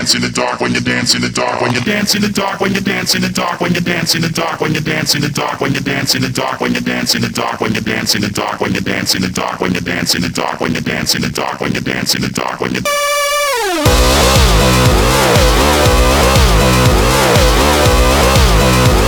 dance in the dark, when you dance in the dark, when you dance in the dark, when you dance in the dark, when you dance in the dark, when you dance in the dark, when you dance in the dark, when you dance in the dark, when you dance in the dark, when you dance in the dark, when you dance in the dark, when you dance in the dark, when you dance in the dark, when you dance in the dark, when you